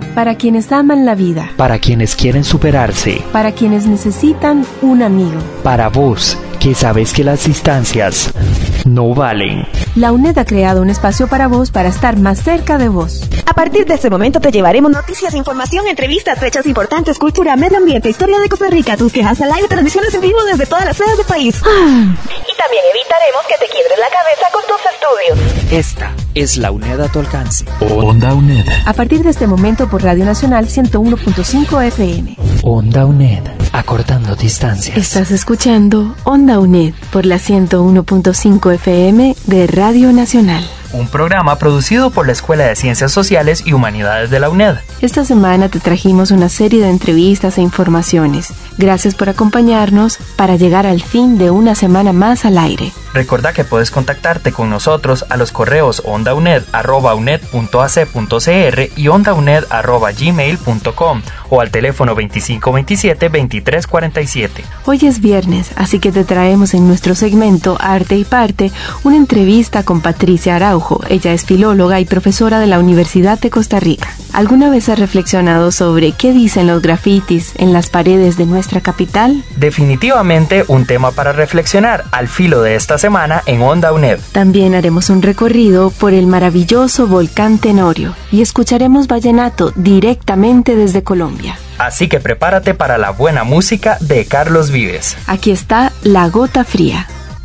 Para quienes aman la vida. Para quienes quieren superarse. Para quienes necesitan un amigo. Para vos, que sabes que las distancias no valen. La UNED ha creado un espacio para vos para estar más cerca de vos. A partir de este momento te llevaremos noticias, información, entrevistas, fechas importantes, cultura, medio ambiente, historia de Costa Rica, tus quejas al aire, transmisiones en vivo desde todas las sedes del país. Y también evitaremos que te quiebres la cabeza con tus estudios. Esta es la UNED a tu alcance. Onda UNED. A partir de este momento por Radio Nacional 101.5 FM. Onda UNED, acortando distancias. Estás escuchando Onda UNED por la 101.5 FM de Radio Nacional. Un programa producido por la Escuela de Ciencias Sociales y Humanidades de la UNED. Esta semana te trajimos una serie de entrevistas e informaciones. Gracias por acompañarnos para llegar al fin de una semana más al aire. Recuerda que puedes contactarte con nosotros a los correos ondauned@uned.ac.cr y ondauned@gmail.com o al teléfono 2527-2347. Hoy es viernes, así que te traemos en nuestro segmento Arte y Parte una entrevista con Patricia Araujo. Ella es filóloga y profesora de la Universidad de Costa Rica. ¿Alguna vez has reflexionado sobre qué dicen los grafitis en las paredes de nuestra capital? Definitivamente un tema para reflexionar al filo de esta semana en Onda UNED. También haremos un recorrido por el maravilloso volcán Tenorio y escucharemos vallenato directamente desde Colombia. Así que prepárate para la buena música de Carlos Vives. Aquí está La Gota Fría.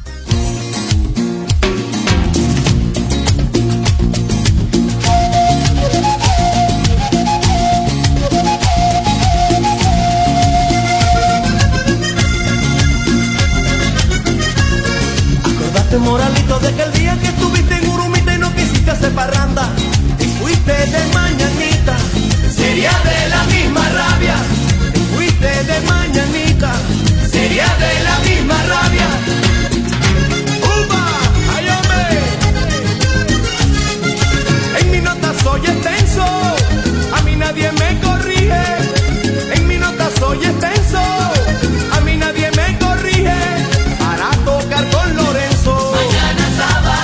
Moralito, de aquel día que estuviste en Urumita y no quisiste hacer parranda y fuiste de mañanita, sería de la misma rabia, y fuiste de mañanita, sería de la misma rabia. ¡Upa! ¡Ay, hombre! En mi nota soy extenso, a mí nadie me corrige, en mi nota soy extenso, a mí nadie me corrige, para tocar con Lorenzo. Mañana sábado.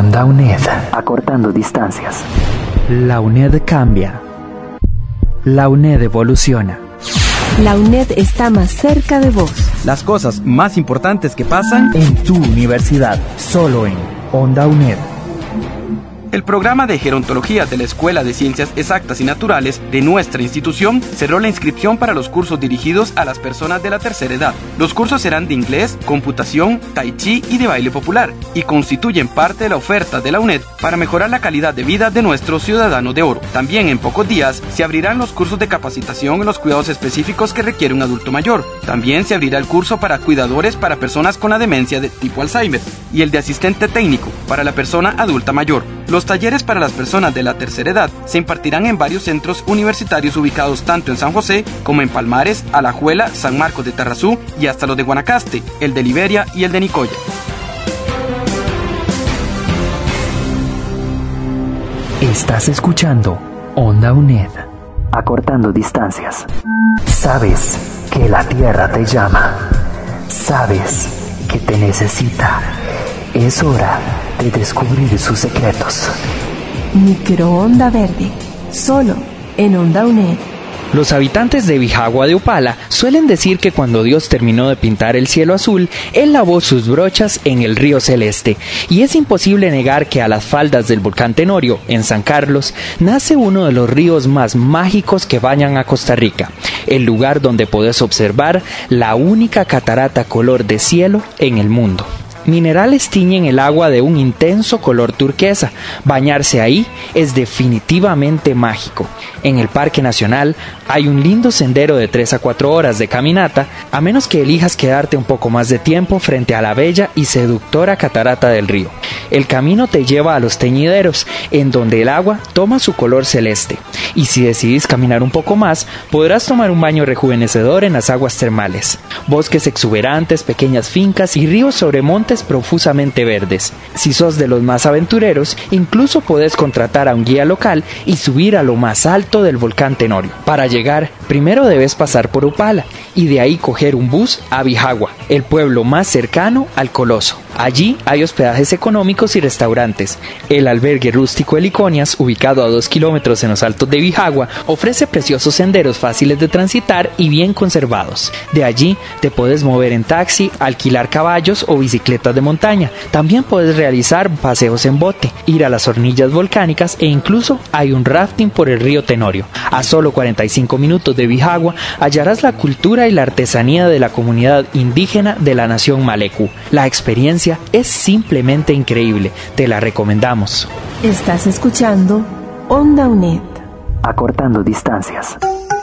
Onda UNED. Acortando distancias. La UNED cambia. La UNED evoluciona. La UNED está más cerca de vos. Las cosas más importantes que pasan En tu universidad, solo en Onda UNED. El programa de gerontología de la Escuela de Ciencias Exactas y Naturales de nuestra institución cerró la inscripción para los cursos dirigidos a las personas de la tercera edad. Los cursos serán de inglés, computación, tai chi y de baile popular y constituyen parte de la oferta de la UNED para mejorar la calidad de vida de nuestros ciudadanos de oro. También en pocos días se abrirán los cursos de capacitación en los cuidados específicos que requiere un adulto mayor. También se abrirá el curso para cuidadores para personas con la demencia de tipo Alzheimer y el de asistente técnico para la persona adulta mayor. Los talleres para las personas de la tercera edad se impartirán en varios centros universitarios ubicados tanto en San José como en Palmares, Alajuela, San Marcos de Tarrazú y hasta los de Guanacaste, el de Liberia y el de Nicoya. Estás escuchando Onda UNED. Acortando distancias. Sabes que la tierra te llama. Sabes que te necesita. Es hora de descubrir sus secretos. Microonda verde, solo en Onda UNED. Los habitantes de Bijagua de Upala suelen decir que cuando Dios terminó de pintar el cielo azul, Él lavó sus brochas en el río Celeste. Y es imposible negar que a las faldas del volcán Tenorio, en San Carlos, nace uno de los ríos más mágicos que bañan a Costa Rica, el lugar donde podés observar la única catarata color de cielo en el mundo. Minerales tiñen el agua de un intenso color turquesa. Bañarse ahí es definitivamente mágico. En el Parque Nacional hay un lindo sendero de 3 a 4 horas de caminata, a menos que elijas quedarte un poco más de tiempo frente a la bella y seductora catarata del río. El camino te lleva a los teñideros, en donde el agua toma su color celeste. Y si decidís caminar un poco más, podrás tomar un baño rejuvenecedor en las aguas termales. Bosques exuberantes, pequeñas fincas y ríos sobre montes profusamente verdes. Si sos de los más aventureros, incluso podés contratar a un guía local y subir a lo más alto del volcán Tenorio. Para llegar, primero debes pasar por Upala y de ahí coger un bus a Bijagua, el pueblo más cercano al Coloso. Allí hay hospedajes económicos y restaurantes. El albergue rústico Heliconias, ubicado a 2 kilómetros en los altos de Bijagua, ofrece preciosos senderos fáciles de transitar y bien conservados. De allí te puedes mover en taxi, alquilar caballos o bicicletas de montaña. También puedes realizar paseos en bote, ir a las hornillas volcánicas e incluso hay un rafting por el río Tenorio. A solo 45 minutos de Bijagua hallarás la cultura y la artesanía de la comunidad indígena de la nación Malecú. La experiencia es simplemente increíble, te la recomendamos. Estás escuchando Onda UNED. Acortando distancias.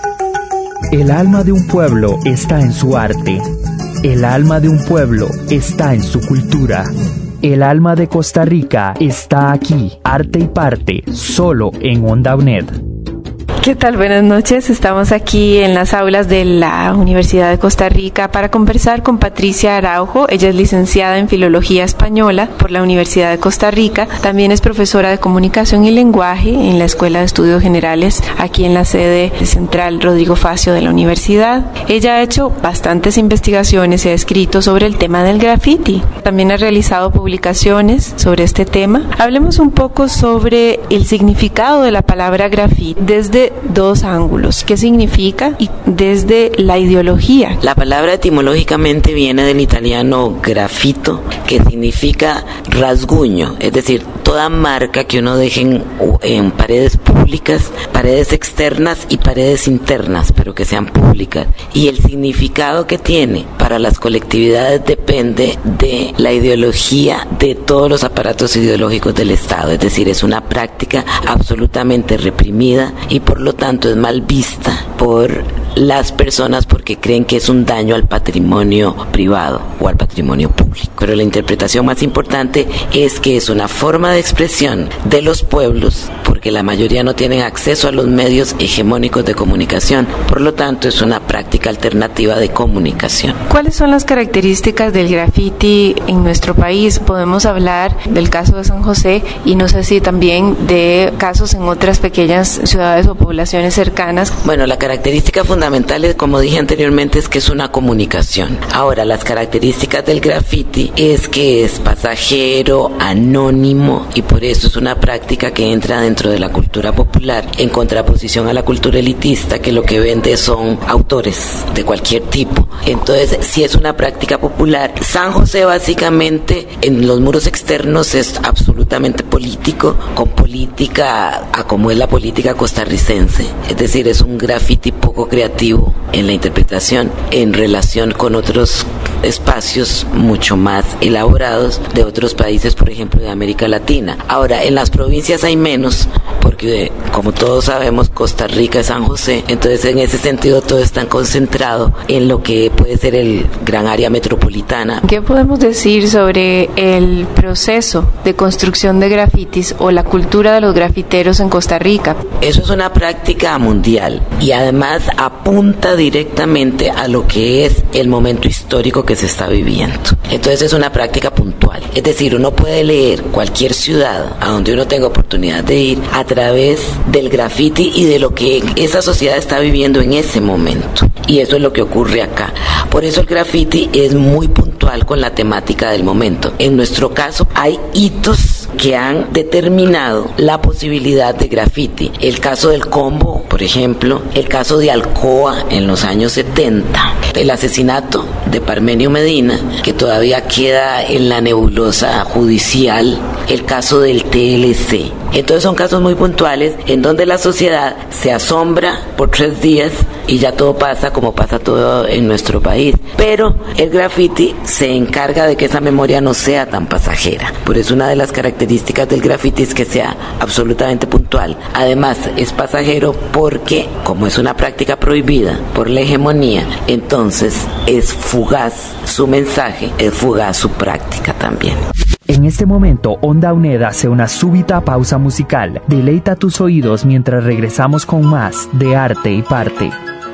El alma de un pueblo está en su arte. El alma de un pueblo está en su cultura. El alma de Costa Rica está aquí, arte y parte, solo en Onda UNED. ¿Qué tal? Buenas noches. Estamos aquí en las aulas de la Universidad de Costa Rica para conversar con Patricia Araujo. Ella es licenciada en Filología Española por la Universidad de Costa Rica. También es profesora de Comunicación y Lenguaje en la Escuela de Estudios Generales aquí en la sede central Rodrigo Facio de la universidad. Ella ha hecho bastantes investigaciones y ha escrito sobre el tema del graffiti. También ha realizado publicaciones sobre este tema. Hablemos un poco sobre el significado de la palabra graffiti desde dos ángulos. ¿Qué significa? Y desde la ideología. La palabra etimológicamente viene del italiano graffito, que significa rasguño, es decir, toda marca que uno deje en paredes públicas, paredes externas y paredes internas, pero que sean públicas. Y el significado que tiene para las colectividades depende de la ideología de todos los aparatos ideológicos del Estado, es decir, es una práctica absolutamente reprimida y por lo tanto es mal vista por las personas porque creen que es un daño al patrimonio privado o al patrimonio público. Pero la interpretación más importante es que es una forma de expresión de los pueblos porque la mayoría no tienen acceso a los medios hegemónicos de comunicación, por lo tanto es una práctica alternativa de comunicación. ¿Cuáles son las características del graffiti en nuestro país? Podemos hablar del caso de San José y no sé si también de casos en otras pequeñas ciudades o poblaciones cercanas. Bueno, la característica fundamental, como dije anteriormente, es que es una comunicación. Ahora, las características del graffiti graffiti es que es pasajero, anónimo, y por eso es una práctica que entra dentro de la cultura popular, en contraposición a la cultura elitista, que lo que vende son autores de cualquier tipo. Entonces, si es una práctica popular, San José básicamente en los muros externos es absolutamente político, con política a como es la política costarricense. Es decir, es un graffiti poco creativo en la interpretación en relación con otros espacios mucho más elaborados de otros países, por ejemplo, de América Latina. Ahora, en las provincias hay menos, porque como todos sabemos, Costa Rica es San José, entonces en ese sentido todo está concentrado en lo que puede ser el gran área metropolitana. ¿Qué podemos decir sobre el proceso de construcción de grafitis o la cultura de los grafiteros en Costa Rica? Eso es una práctica mundial y además apunta directamente a lo que es el momento histórico que se está viviendo. Entonces es una práctica puntual. Es decir, uno puede leer cualquier ciudad a donde uno tenga oportunidad de ir a través del graffiti y de lo que esa sociedad está viviendo en ese momento. Y eso es lo que ocurre acá. Por eso el graffiti es muy puntual con la temática del momento. En nuestro caso hay hitos que han determinado la posibilidad de graffiti. El caso del Combo, por ejemplo, el caso de Alcoa en los años 70, el asesinato de Parmenio Medina, que todavía queda en la nebulosa judicial, el caso del TLC. Entonces son casos muy puntuales en donde la sociedad se asombra por 3 días y ya todo pasa como pasa todo en nuestro país. Pero el graffiti se encarga de que esa memoria no sea tan pasajera. Por eso una de las características del graffiti es que sea absolutamente puntual. Además es pasajero porque, como es una práctica prohibida por la hegemonía, entonces es fugaz su mensaje, es fugaz su práctica también. En este momento, Onda UNED hace una súbita pausa musical. Deleita tus oídos mientras regresamos con más de Arte y Parte.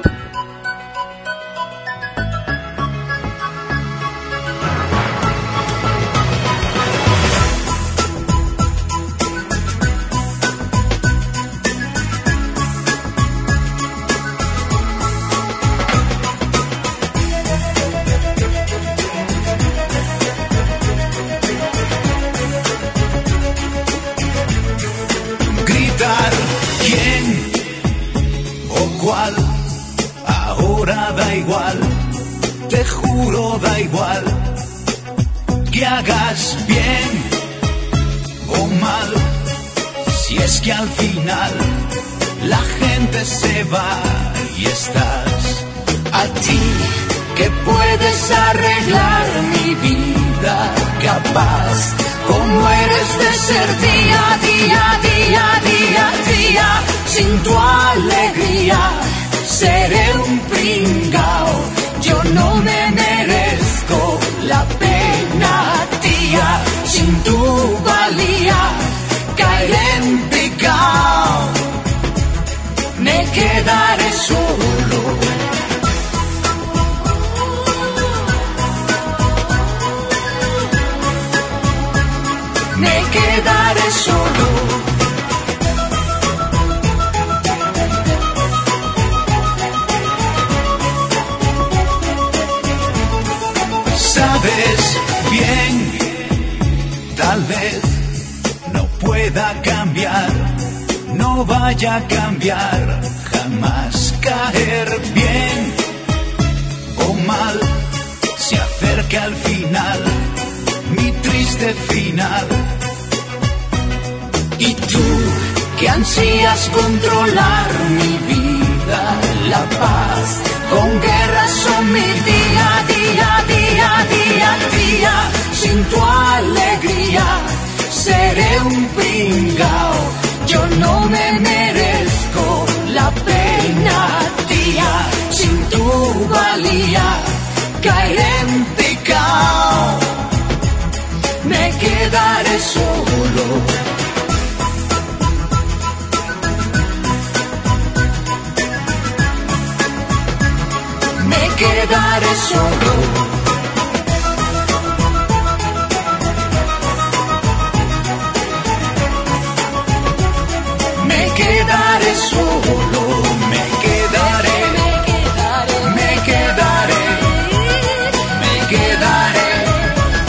Ahora da igual, te juro da igual, que hagas bien o mal, si es que al final la gente se va y estás a ti, que puedes arreglar mi vida, capaz como eres de ser día, día, día, día, día, sin tu alegría. Seré un pringao, yo no me merezco la pena, tía, sin tu valía, caeré en picao, me quedaré solo. Me quedaré solo. Sabes bien, tal vez no pueda cambiar, no vaya a cambiar, jamás caer bien o mal, se acerca al final, mi triste final. Y tú, que ansías controlar mi vida, la paz, con guerras son mi día, día, día, día, día, sin tu alegría, seré un pringao, yo no me merezco la pena, tía, sin tu valía, caeré en picao, me quedaré solo. Me quedaré solo. Me quedaré solo. Me quedaré. Me quedaré. Me quedaré.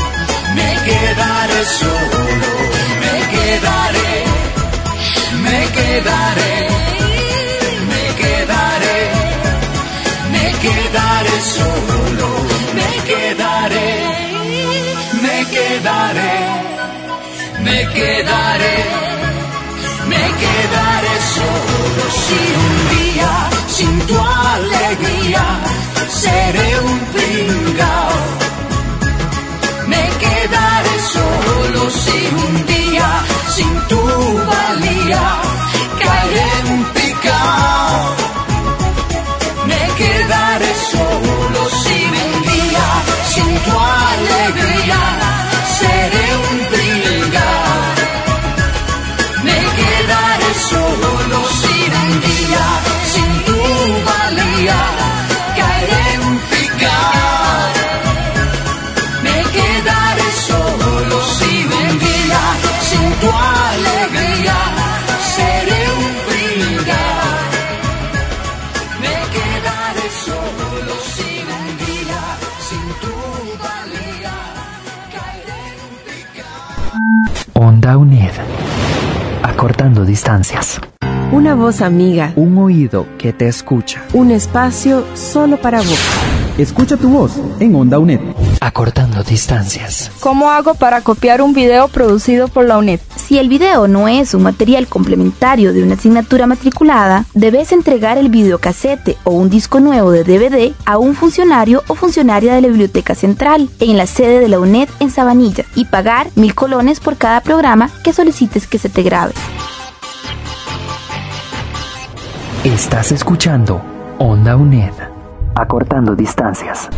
quedaré solo, me quedaré, me quedaré, me quedaré, me quedaré solo. Si un día sin tu alegría seré un pringao, me quedaré solo. Si un día sin tu valía caeré un picao, me quedaré solo. Si un día sin tu alegría seré un pringao, me quedaré solo. Si un día sin tu valía caeré un picao, me quedaré solo. Si un día sin tu alegría seré un pringao, me quedaré solo. Si un día sin tu valía caeré un picao. Onda UNED. Acortando distancias. Una voz amiga. Un oído que te escucha. Un espacio solo para vos. Escucha tu voz en Onda UNED. Acortando distancias. ¿Cómo hago para copiar un video producido por la UNED? Si el video no es un material complementario de una asignatura matriculada, debes entregar el videocasete o un disco nuevo de DVD a un funcionario o funcionaria de la Biblioteca Central en la sede de la UNED en Sabanilla y pagar 1.000 colones por cada programa que solicites que se te grabe. Estás escuchando Onda UNED. Acortando distancias.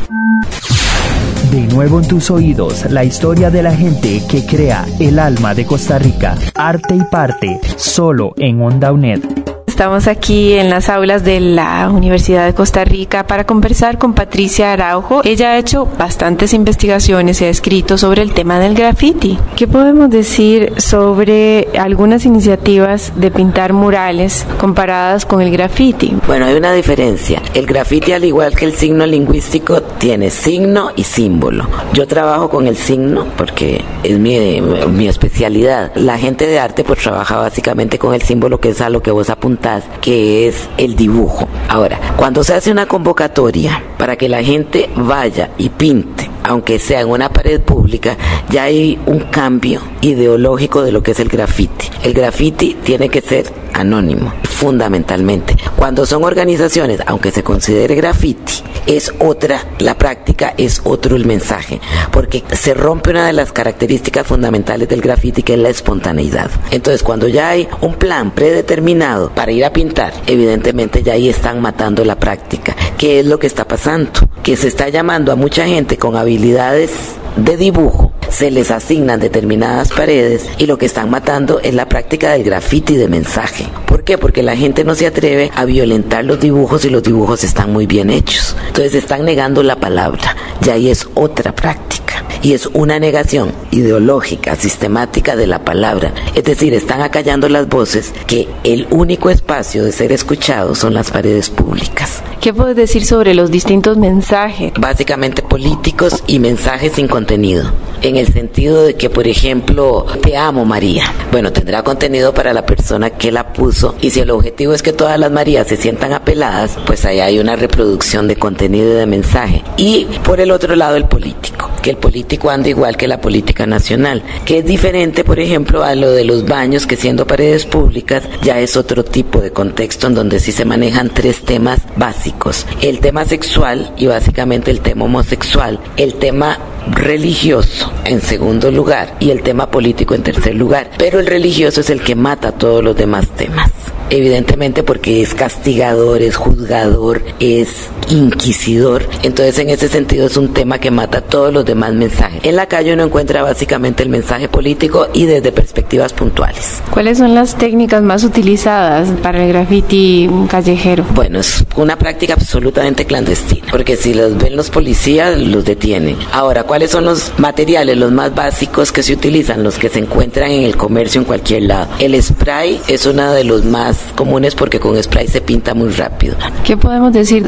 De nuevo en tus oídos, la historia de la gente que crea el alma de Costa Rica. Arte y parte, solo en Onda UNED. Estamos aquí en las aulas de la Universidad de Costa Rica para conversar con Patricia Araujo. Ella ha hecho bastantes investigaciones y ha escrito sobre el tema del graffiti. ¿Qué podemos decir sobre algunas iniciativas de pintar murales comparadas con el graffiti? Bueno, hay una diferencia. El graffiti, al igual que el signo lingüístico, tiene signo y símbolo. Yo trabajo con el signo porque es mi especialidad. La gente de arte pues trabaja básicamente con el símbolo, que es a lo que vos apuntás, que es el dibujo. Ahora, cuando se hace una convocatoria para que la gente vaya y pinte, aunque sea en una pared pública, ya hay un cambio ideológico de lo que es el graffiti. El graffiti tiene que ser anónimo, fundamentalmente. Cuando son organizaciones, aunque se considere graffiti, es otra la práctica, es otro el mensaje, porque se rompe una de las características fundamentales del graffiti, que es la espontaneidad. Entonces, cuando ya hay un plan predeterminado para ir a pintar, evidentemente ya ahí están matando la práctica. ¿Qué es lo que está pasando? Que se está llamando a mucha gente con habilidades de dibujo, se les asignan determinadas paredes y lo que están matando es la práctica del graffiti de mensaje. ¿Por qué? Porque la gente no se atreve a violentar los dibujos y los dibujos están muy bien hechos. Entonces están negando la palabra, y ahí es otra práctica. Y es una negación ideológica, sistemática de la palabra. Es decir, están acallando las voces, que el único espacio de ser escuchado son las paredes públicas. ¿Qué puedes decir sobre los distintos mensajes? Básicamente políticos y mensajes sin contenido. En el sentido de que, por ejemplo, te amo María. Bueno, tendrá contenido para la persona que la puso, y si el objetivo es que todas las Marías se sientan apeladas, pues ahí hay una reproducción de contenido y de mensaje. Y por el otro lado, el político, que el político anda igual que la política nacional, que es diferente, por ejemplo, a lo de los baños, que siendo paredes públicas ya es otro tipo de contexto en donde sí se manejan tres temas básicos: el tema sexual y básicamente el tema homosexual, el tema religioso en segundo lugar y el tema político en tercer lugar, pero el religioso es el que mata todos los demás temas, evidentemente porque es castigador, es juzgador, es inquisidor. Entonces en ese sentido es un tema que mata todos los demás mensajes. En la calle uno encuentra básicamente el mensaje político y desde perspectivas puntuales. ¿Cuáles son las técnicas más utilizadas para el graffiti callejero? Bueno, es una práctica absolutamente clandestina, porque si los ven los policías los detienen. Ahora, ¿cuáles son los materiales, los más básicos que se utilizan? Los que se encuentran en el comercio en cualquier lado. El spray es uno de los más comunes porque con spray se pinta muy rápido. ¿Qué podemos decir de la geografía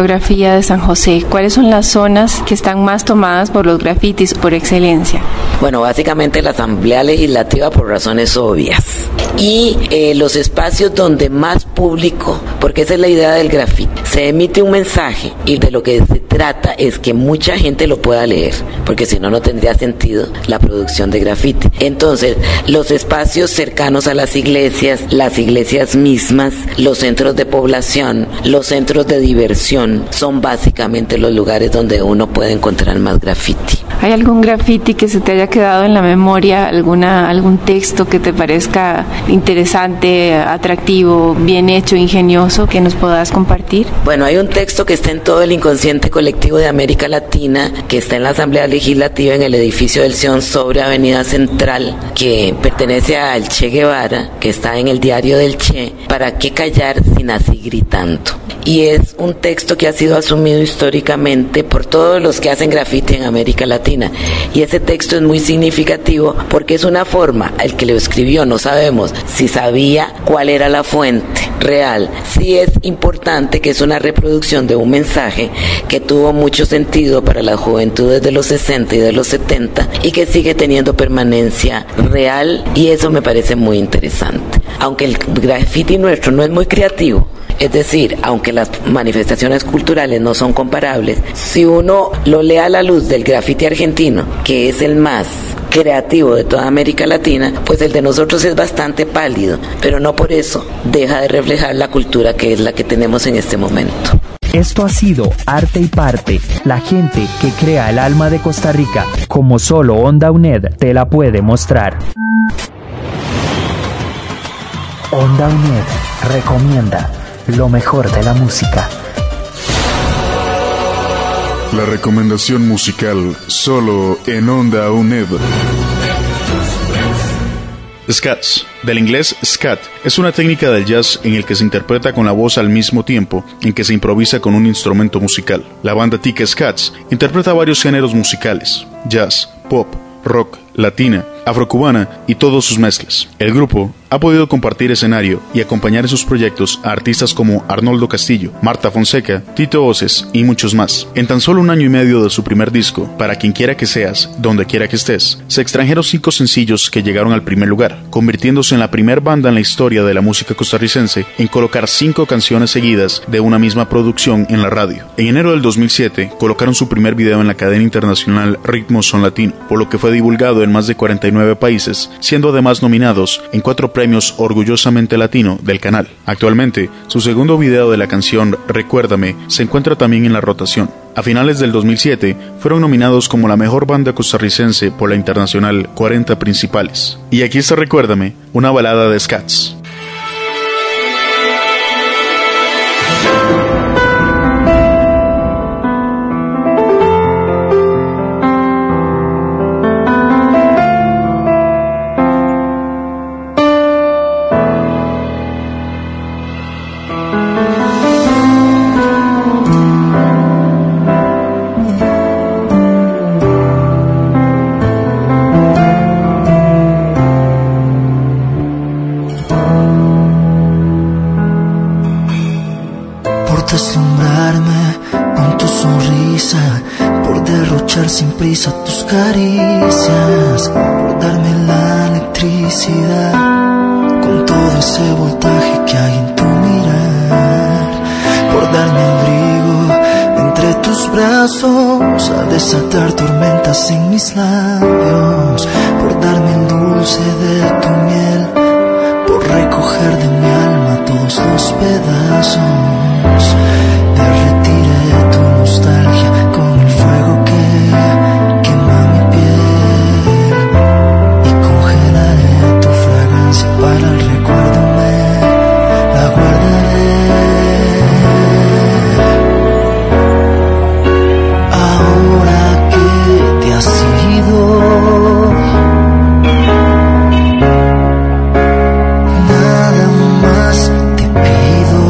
geografía de San José? ¿Cuáles son las zonas que están más tomadas por los grafitis por excelencia? Bueno, básicamente la Asamblea Legislativa por razones obvias. Y los espacios donde más público, porque esa es la idea del grafiti, se emite un mensaje y de lo que se trata es que mucha gente lo pueda leer, porque si no, no tendría sentido la producción de grafiti. Entonces, los espacios cercanos a las iglesias mismas, los centros de población, los centros de diversión, son básicamente los lugares donde uno puede encontrar más grafiti. ¿Hay algún grafiti que se te haya quedado en la memoria, algún texto que te parezca interesante, atractivo, bien hecho, ingenioso, que nos puedas compartir? Bueno, hay un texto que está en todo el inconsciente colectivo de América Latina, que está en la Asamblea Legislativa en el edificio del Sion sobre Avenida Central, que pertenece al Che Guevara, que está en el diario del Che, ¿para qué callar si nací gritando? Y es un texto que ha sido asumido históricamente por todos los que hacen grafiti en América Latina. Y ese texto es muy significativo porque es una forma, el que lo escribió no sabemos si sabía cuál era la fuente real. Sí es importante que es una reproducción de un mensaje que tuvo mucho sentido para las juventudes de los 60 y de los 70 y que sigue teniendo permanencia real, y eso me parece muy interesante. Aunque el grafiti nuestro no es muy creativo, es decir, aunque las manifestaciones culturales no son comparables, si uno lo lee a la luz del grafiti argentino, que es el más creativo de toda América Latina, pues el de nosotros es bastante pálido, pero no por eso deja de reflejar la cultura que es la que tenemos en este momento. Esto ha sido Arte y Parte, la gente que crea el alma de Costa Rica, como solo Onda UNED te la puede mostrar. Onda UNED recomienda lo mejor de la música. La recomendación musical solo en Onda UNED. Scats, del inglés scat, es una técnica del jazz en el que se interpreta con la voz al mismo tiempo en que se improvisa con un instrumento musical. La banda Tica Scats interpreta varios géneros musicales: jazz, pop, rock, latina, afrocubana y todas sus mezclas. El grupo ha podido compartir escenario y acompañar en sus proyectos a artistas como Arnoldo Castillo, Marta Fonseca, Tito Oces y muchos más. En tan solo 1 año y medio de su primer disco, Para quien quiera que seas, donde quiera que estés, se extrajeron 5 sencillos que llegaron al primer lugar, convirtiéndose en la primer banda en la historia de la música costarricense en colocar 5 canciones seguidas de una misma producción en la radio. En enero del 2007 colocaron su primer video en la cadena internacional Ritmos Son Latino, por lo que fue divulgado en más de 49 países, siendo además nominados en 4 premios Orgullosamente Latino del canal. Actualmente, su segundo video de la canción Recuérdame se encuentra también en la rotación. A finales del 2007, fueron nominados como la mejor banda costarricense por la internacional 40 Principales. Y aquí está Recuérdame, una balada de Scats. Sin prisa tus caricias, por darme la electricidad, con todo ese voltaje que hay en tu mirar, por darme abrigo entre tus brazos, al desatar tormentas en mis labios, por darme el dulce de tu miel, por recoger de mi alma todos los pedazos, derretiré tu nostalgia con el fuego que quema mi piel y congelaré tu fragancia para el recuerdo, la guardaré. Ahora que te has ido, nada más te pido.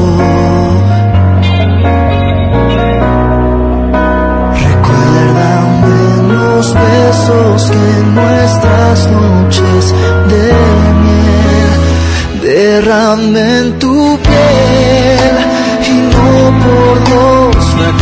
Besos que en nuestras noches de miel derramé en tu piel, y no por los fracasos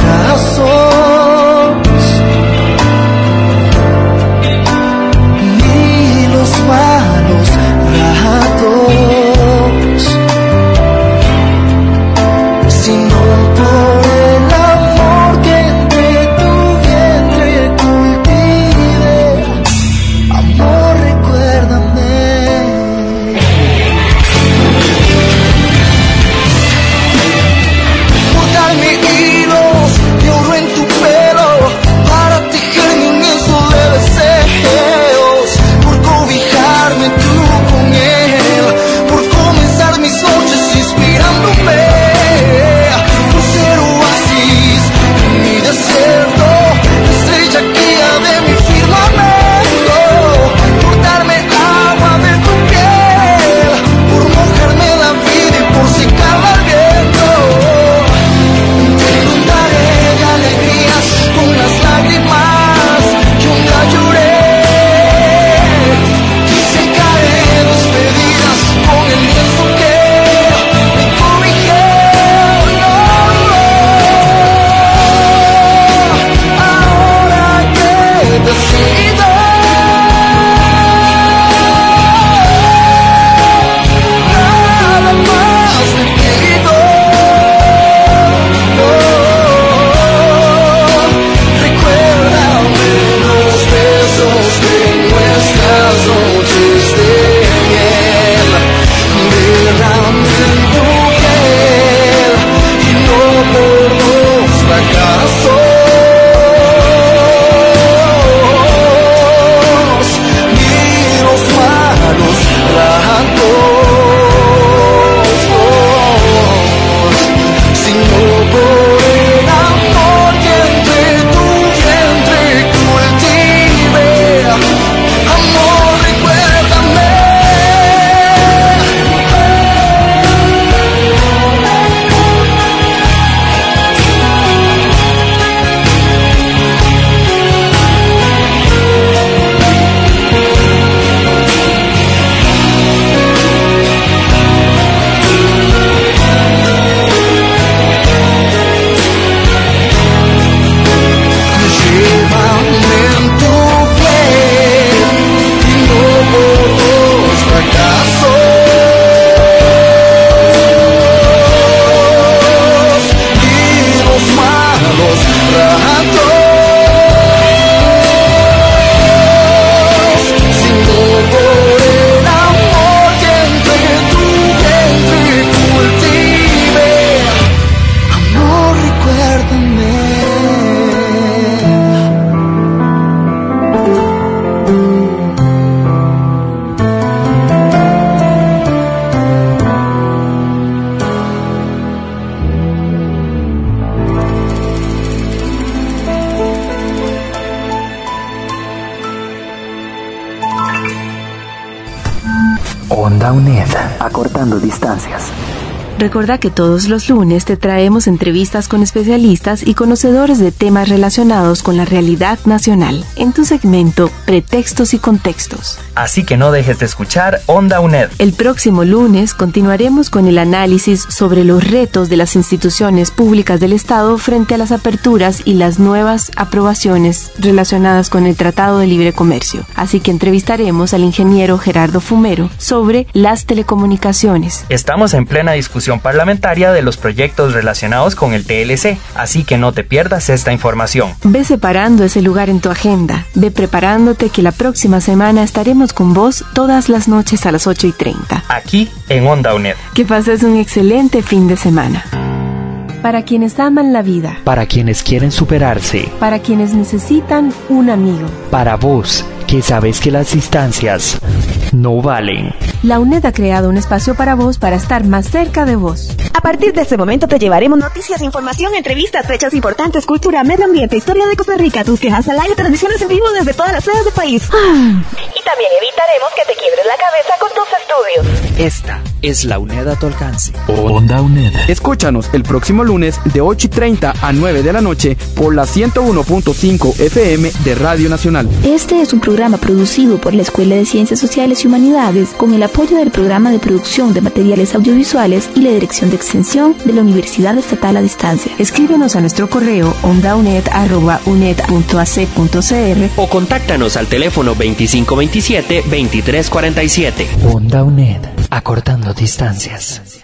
Onda UNED, acortando distancias. Recordá que todos los lunes te traemos entrevistas con especialistas y conocedores de temas relacionados con la realidad nacional, en tu segmento Pretextos y Contextos. Así que no dejes de escuchar Onda UNED. El próximo lunes continuaremos con el análisis sobre los retos de las instituciones públicas del Estado frente a las aperturas y las nuevas aprobaciones relacionadas con el Tratado de Libre Comercio. Así que entrevistaremos al ingeniero Gerardo Fumero sobre las telecomunicaciones. Estamos en plena discusión parlamentaria de los proyectos relacionados con el TLC, así que no te pierdas esta información. Ve separando ese lugar en tu agenda, ve preparándote que la próxima semana estaremos con vos todas las noches a las 8:30. Aquí en Onda UNED. Que pases un excelente fin de semana. Para quienes aman la vida. Para quienes quieren superarse. Para quienes necesitan un amigo. Para vos, que sabes que las distancias no valen. La UNED ha creado un espacio para vos para estar más cerca de vos. A partir de este momento te llevaremos noticias, información, entrevistas, fechas importantes, cultura, medio ambiente, historia de Costa Rica, tus quejas al aire, transmisiones en vivo desde todas las sedes del país. Y también evitaremos que te quiebres la cabeza con tus estudios. Esta es la UNED a tu alcance. Onda UNED. Escúchanos el próximo lunes de 8:30 a 9 de la noche por la 101.5 FM de Radio Nacional. Este es un programa producido por la Escuela de Ciencias Sociales y Humanidades con el apoyo del Programa de Producción de Materiales Audiovisuales y la Dirección de Extensión de la Universidad Estatal a Distancia. Escríbenos a nuestro correo ondaunet@uned.ac.cr o contáctanos al teléfono 2527-2347. Onda UNED, acortando distancias.